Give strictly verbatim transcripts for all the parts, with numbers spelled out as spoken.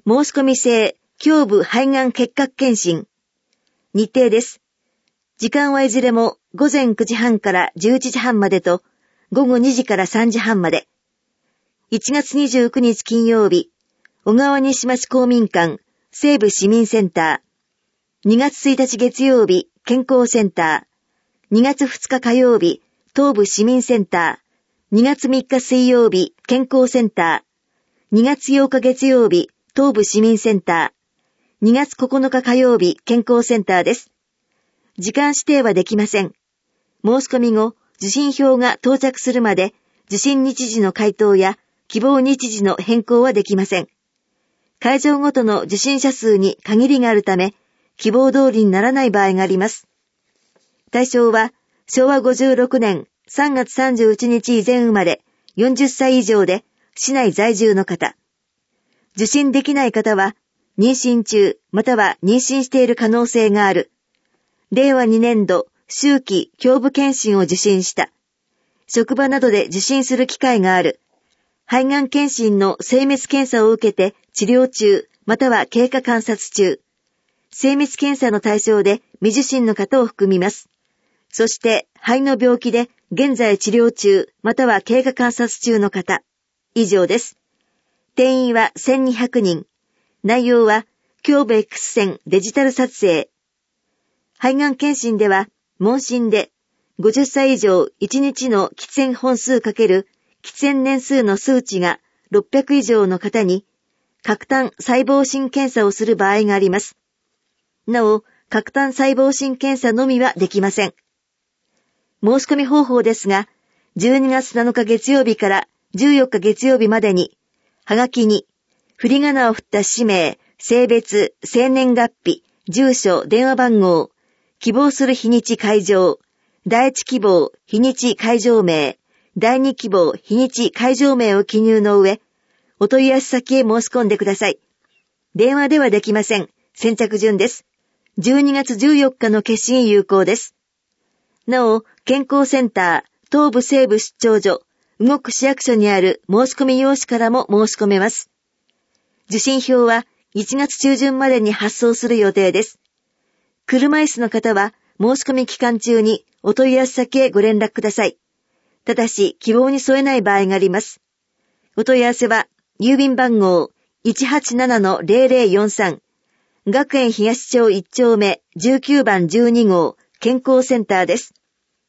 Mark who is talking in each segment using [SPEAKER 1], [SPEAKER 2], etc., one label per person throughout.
[SPEAKER 1] 申し込み制胸部肺がん結核検診。日程です。時間はいずれもごぜんくじはんからじゅういちじはんまでとごごにじからさんじはんまで。いちがつにじゅうくにち金曜日、小川西町公民館西部市民センター。にがつついたち月曜日、健康センター。にがつふつか火曜日、東部市民センター。にがつみっか水曜日、健康センター。にがつようか月曜日、東部市民センター。にがつここのか火曜日、健康センターです。時間指定はできません。申し込み後、受診票が到着するまで、受診日時の回答や希望日時の変更はできません。会場ごとの受診者数に限りがあるため、希望通りにならない場合があります。対象は、しょうわごじゅうろくねんさんがつさんじゅういちにち以前生まれ、よんじゅっさい以上で、市内在住の方。受診できない方は、妊娠中、または妊娠している可能性がある。れいわにねんど、秋季胸部検診を受診した。職場などで受診する機会がある。肺がん検診の精密検査を受けて治療中、または経過観察中。精密検査の対象で未受診の方を含みます。そして、肺の病気で現在治療中、または経過観察中の方。以上です。定員はせんにひゃくにん。内容は、胸部 X 線デジタル撮影。肺がん検診では、問診で、ごじゅっさい以上いちにちの喫煙本数×喫煙年数の数値がろっぴゃく以上の方に、核炭細胞診検査をする場合があります。なお、核炭細胞診検査のみはできません。申し込み方法ですが、じゅうにがつなのか月曜日からじゅうよっか月曜日までに、はがきに、振り仮名を振った氏名、性別、生年月日、住所、電話番号、希望する日にち会場、第一希望、日にち会場名、第二希望、日にち会場名を記入の上、お問い合わせ先へ申し込んでください。電話ではできません。先着順です。じゅうにがつじゅうよっかの決診有効です。なお、健康センター、東部西部出張所、動く市役所にある申し込み用紙からも申し込めます。受診票はいちがつちゅうじゅんまでに発送する予定です。車椅子の方は申し込み期間中にお問い合わせ先へご連絡ください。ただし希望に添えない場合があります。お問い合わせは郵便番号 いちはちななのぜろぜろよんさん 学園東町いちちょうめじゅうきゅうばんじゅうにごう健康センターです。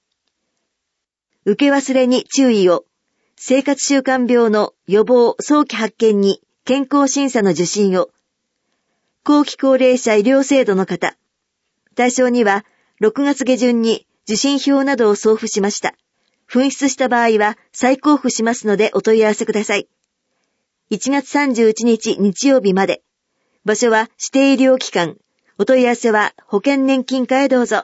[SPEAKER 1] 受け忘れに注意を。生活習慣病の予防早期発見に健康審査の受診を。後期高齢者医療制度の方。対象にはろくがつげじゅんに受診票などを送付しました。紛失した場合は再交付しますのでお問い合わせください。いちがつさんじゅういちにち日曜日まで。場所は指定医療機関。お問い合わせは保険年金課へどうぞ。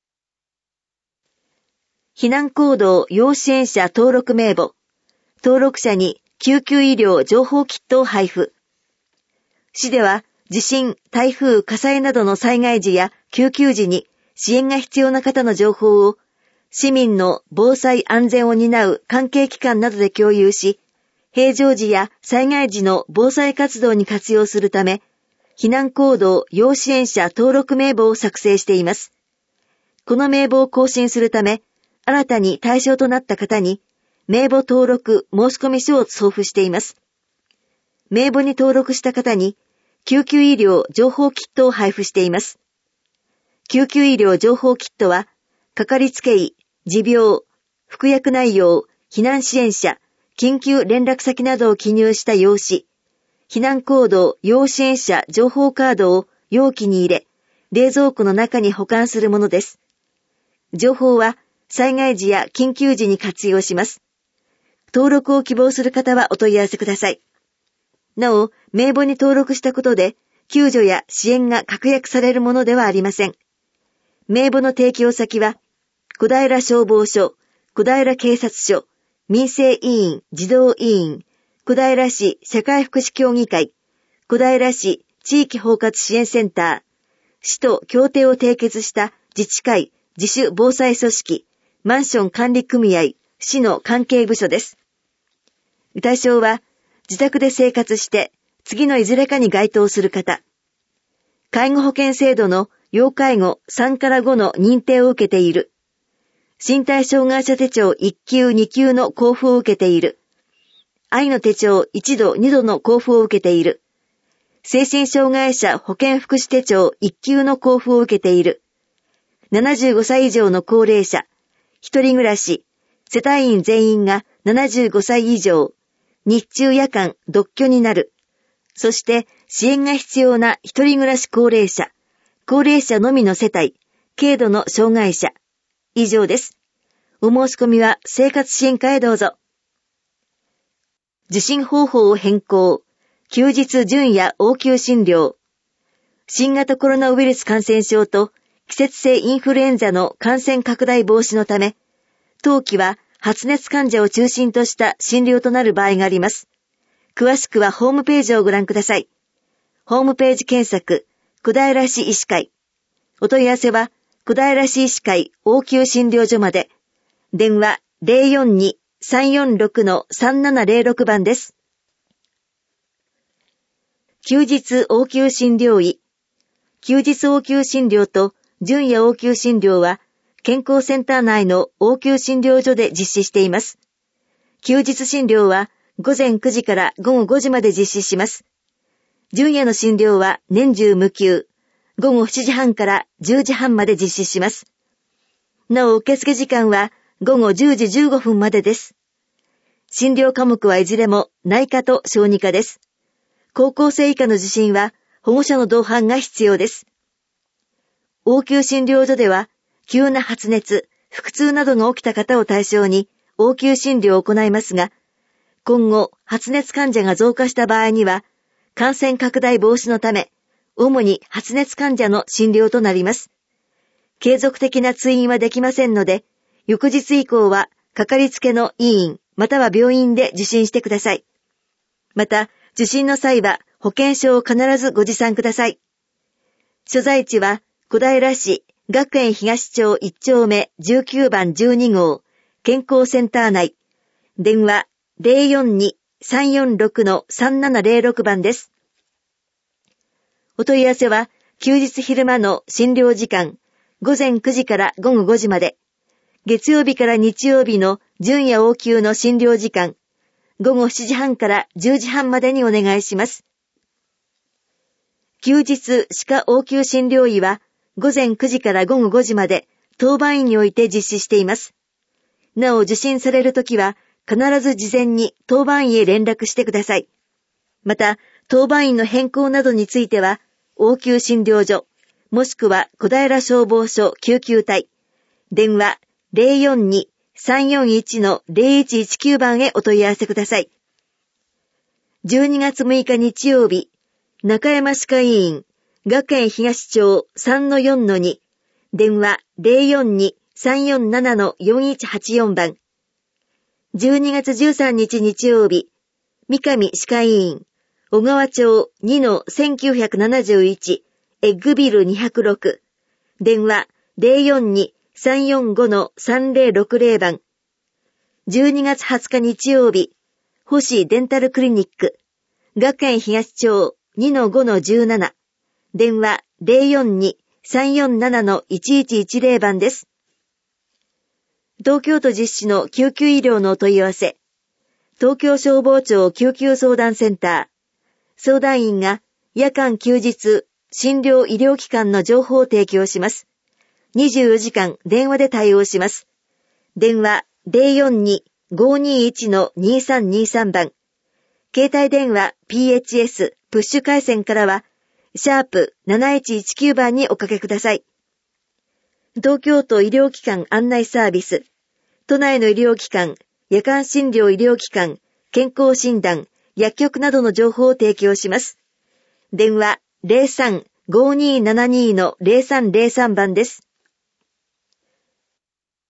[SPEAKER 1] 避難行動要支援者登録名簿。登録者に救急医療情報キットを配布。市では地震、台風、火災などの災害時や救急時に支援が必要な方の情報を市民の防災安全を担う関係機関などで共有し、平常時や災害時の防災活動に活用するため、避難行動要支援者登録名簿を作成しています。この名簿を更新するため、新たに対象となった方に、名簿登録申込書を送付しています。名簿に登録した方に、救急医療情報キットを配布しています。救急医療情報キットは、かかりつけ医、持病、服薬内容、避難支援者、緊急連絡先などを記入した用紙、避難行動要支援者情報カードを容器に入れ、冷蔵庫の中に保管するものです。情報は災害時や緊急時に活用します。登録を希望する方はお問い合わせください。なお、名簿に登録したことで、救助や支援が確約されるものではありません。名簿の提供先は、小平消防署、小平警察署、民生委員児童委員、小平市社会福祉協議会、小平市地域包括支援センター、市と協定を締結した自治会、自主防災組織、マンション管理組合、市の関係部署です。対象は、自宅で生活して次のいずれかに該当する方。介護保険制度の要介護さんからごの認定を受けている。身体障害者手帳いっ級に級の交付を受けている。愛の手帳いちどにどの交付を受けている。精神障害者保健福祉手帳いっ級の交付を受けている。ななじゅうごさい以上の高齢者、一人暮らし、世帯員全員がななじゅうごさい以上、日中夜間独居になる。そして支援が必要な一人暮らし高齢者、高齢者のみの世帯、軽度の障害者。以上です。お申し込みは生活支援課へどうぞ。受診方法を変更。休日準夜応急診療。新型コロナウイルス感染症と季節性インフルエンザの感染拡大防止のため、当期は発熱患者を中心とした診療となる場合があります。詳しくはホームページをご覧ください。ホームページ検索、小平市医師会。お問い合わせは、小平市医師会応急診療所まで。電話 ゼロよんに さんよんろく さんななゼロろく 番です。休日応急診療医。休日応急診療と準夜応急診療は、健康センター内の応急診療所で実施しています。休日診療は午前くじから午後ごじまで実施します。準夜の診療は年中無休、午後しちじはんからじゅうじはんまで実施します。なお受付時間は午後じゅうじじゅうごふんまでです。診療科目はいずれも内科と小児科です。高校生以下の受診は保護者の同伴が必要です。応急診療所では、急な発熱、腹痛などが起きた方を対象に応急診療を行いますが、今後発熱患者が増加した場合には、感染拡大防止のため、主に発熱患者の診療となります。継続的な通院はできませんので、翌日以降はかかりつけの医院または病院で受診してください。また、受診の際は保険証を必ずご持参ください。所在地は小平市学園東町いち丁目じゅうきゅうばんじゅうに号健康センター内。電話 ゼロよんに さんよんろく さんななゼロろく 番です。お問い合わせは休日昼間の診療時間午前くじから午後ごじまで、月曜日から日曜日の準夜応急の診療時間午後しちじはんからじゅうじはんまでにお願いします。休日歯科応急診療医は午前くじから午後ごじまで当番員において実施しています。なお受診されるときは必ず事前に当番員へ連絡してください。また当番員の変更などについては応急診療所もしくは小平消防署救急隊電話 ゼロよんに さんよんいち ゼロいちいちきゅう 番へお問い合わせください。じゅうにがつむいか日曜日、中山歯科医院、学園東町 さんのよんのに、電話 ゼロよんに さんよんなな よんいちはちよん 番。じゅうにがつじゅうさんにち日曜日、三上歯科医院、小川町 にのせんきゅうひゃくななじゅういち、エッグビルにひゃくろく、電話 ゼロよんに さんよんご さんゼロろくゼロ 番。じゅうにがつはつか日曜日、星デンタルクリニック、学園東町 にのごのじゅうなな、電話 ゼロよんに さんよんなな いちいちいちゼロ 番です。東京都実施の救急医療のお問い合わせ、東京消防庁救急相談センター、相談員が夜間休日、診療医療機関の情報を提供します。にじゅうよじかん電話で対応します。電話 ゼロよんに ごにいち にさんにさん 番。携帯電話 ピーエイチエス プッシュ回線からは、シャープなないちいちきゅう番におかけください。東京都医療機関案内サービス、都内の医療機関、夜間診療医療機関、健康診断、薬局などの情報を提供します。電話 ゼロさん ごにーななに ゼロさんゼロさん 番です。